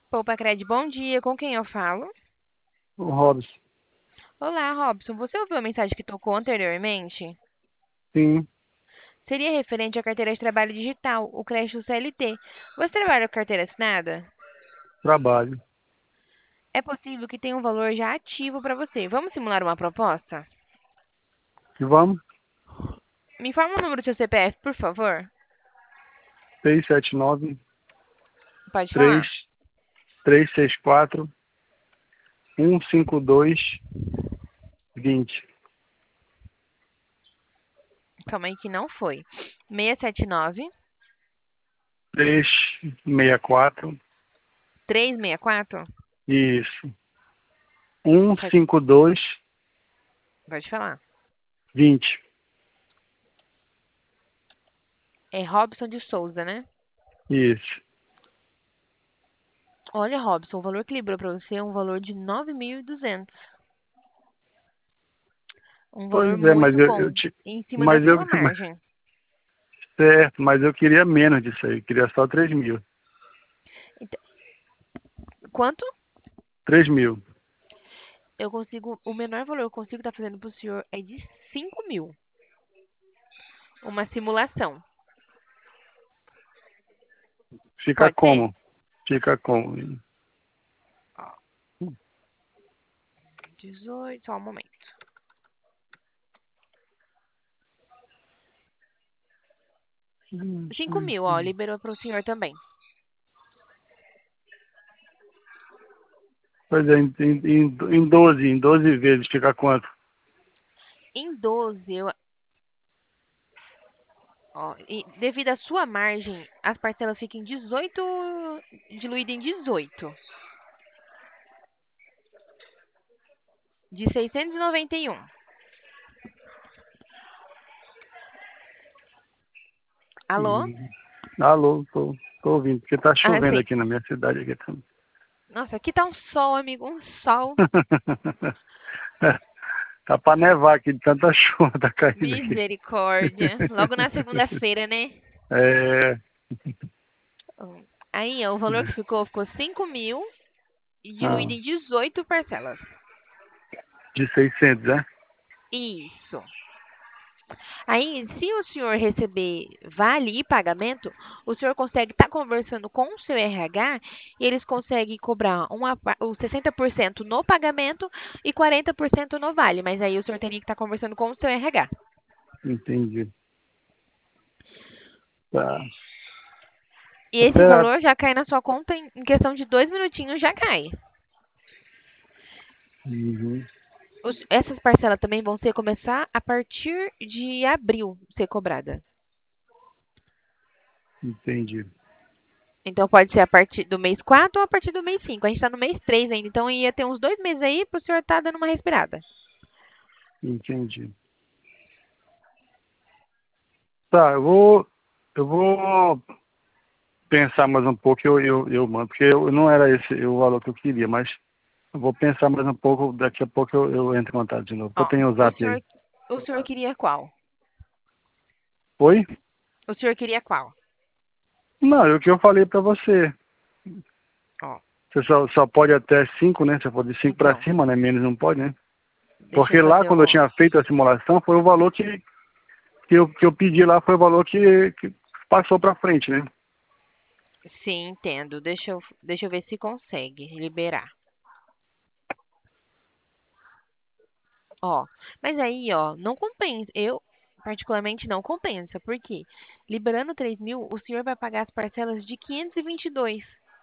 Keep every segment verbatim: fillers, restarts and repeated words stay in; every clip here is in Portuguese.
Poupa Cred, bom dia. Com quem eu falo? O Robson. Olá, Robson. Você ouviu a mensagem que tocou anteriormente? Sim, Seria referente à carteira de trabalho digital, o crédito C L T. Você trabalha com carteira assinada? trabalho. É possível que tenha um valor já ativo para você. Vamos simular uma proposta? E vamos? Me informa o número do seu C P F, por favor. seis sete nove, Pode três, falar. três seis quatro, um cinco dois, vinte. Calma aí que não foi. seis sete nove, três seis quatro. três seis quatro. Isso. um Pode, cinco dois, pode falar. vinte. É Robson de Souza, né? Isso. Olha, Robson, o valor que liberou para você é um valor de nove mil e duzentos. Um valor Pois é, mas muito eu, eu bom, te, em cima da mas eu, sua margem. certo, mas eu queria menos disso aí. Eu queria só três mil. Então, quanto? Três mil. Eu consigo, o menor valor que eu consigo estar fazendo para o senhor é de cinco mil. Uma simulação. Fica Pode ser? como? Fica como? Ó, dezoito, só um momento. Cinco mil, ó, liberou para o senhor também. Pois é, em, em, em doze, em doze vezes fica quanto? Em doze, eu, ó, e devido à sua margem, as parcelas ficam em dezoito, diluídas em dezoito. De seiscentos e noventa e um. Alô? Hum. Alô, tô, tô ouvindo, porque tá Ah, chovendo sim. aqui na minha cidade. Aqui também. Nossa, aqui tá um sol, amigo, um sol. Tá pra nevar aqui de tanta chuva tá caindo aqui. Misericórdia. Logo na segunda-feira, né? É, Hum. Aí, ó, o valor que ficou, ficou cinco mil e ah, diluído em dezoito parcelas. de seiscentos, né? Isso. Aí, se o senhor receber vale e pagamento, o senhor consegue estar conversando com o seu R H e eles conseguem cobrar uma, pa- o sessenta por cento no pagamento e quarenta por cento no vale. Mas aí o senhor teria que estar conversando com o seu R H. Entendi. Tá. E esse Até, valor já cai na sua conta em em questão de dois minutinhos, já cai. uhum, Os- essas parcelas também vão ser começar a partir de abril ser cobrada. entendi. Então pode ser a partir do mês quatro ou a partir do mês cinco. A gente está no mês três ainda, então ia ter uns dois meses aí para o senhor estar dando uma respirada. Entendi. Tá, eu vou, eu vou pensar mais um pouco, eu, eu, eu mando, porque eu, não era esse o valor que eu queria, mas eu vou pensar mais um pouco, daqui a pouco eu, eu entro em contato de novo. Eu Ó, tenho o o zap aí. senhor, o senhor queria qual? Oi? O senhor queria qual? Não, é o que eu falei pra você. Ó, Você só, só pode até cinco, né? Você pode de cinco para então, cima, né? Menos não pode, né? deixa eu Porque lá, fazer quando eu o. tinha feito a simulação, foi o valor que, que, eu, que eu pedi lá, foi o valor que, que passou para frente, né? Sim, entendo. Deixa eu, deixa eu ver se consegue liberar. Ó, mas aí, ó, não compensa. Eu, particularmente, não compensa. Por quê? Liberando três mil, o senhor vai pagar as parcelas de quinhentos e vinte e dois.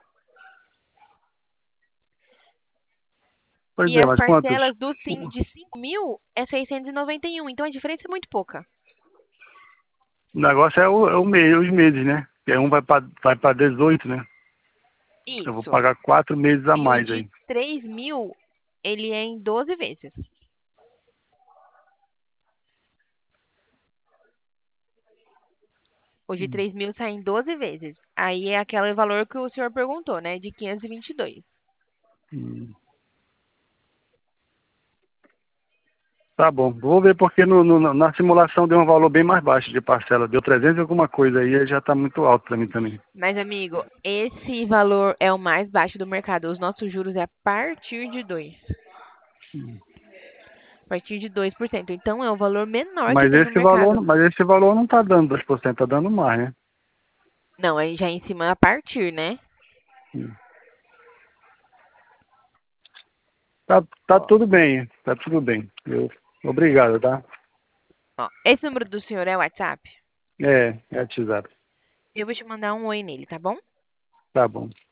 Pois E é, as mas quantos? parcelas do, cin- de cinco mil é seiscentos e noventa e um. Então a diferença é muito pouca. O negócio é, o, é o mês, os meses, né? Porque um vai para vai para dezoito, né? Eu vou Isso. pagar quatro meses a E o mais de aí. três mil, ele é em doze vezes. O de três mil sai em doze vezes. Aí é aquele valor que o senhor perguntou, né? De quinhentos e vinte e dois. Hum, Tá bom. Vou ver porque no, no- na simulação deu um valor bem mais baixo de parcela. Deu trezentos e alguma coisa aí, aí já está muito alto para mim também. Mas, amigo, esse valor é o mais baixo do mercado. Os nossos juros é a partir de dois. A partir de dois por cento. Então, é o valor menor que Mas tem no esse valor, mercado. mas esse valor não está dando dois por cento, está dando mais, né? Não, aí já é em cima a partir, né? Hum. Tá, tá Ó, tudo bem, tá tudo bem. Eu, obrigado, tá? ó. Esse número do senhor é o WhatsApp? É, é WhatsApp. Eu vou te mandar um oi nele, tá bom? Tá bom.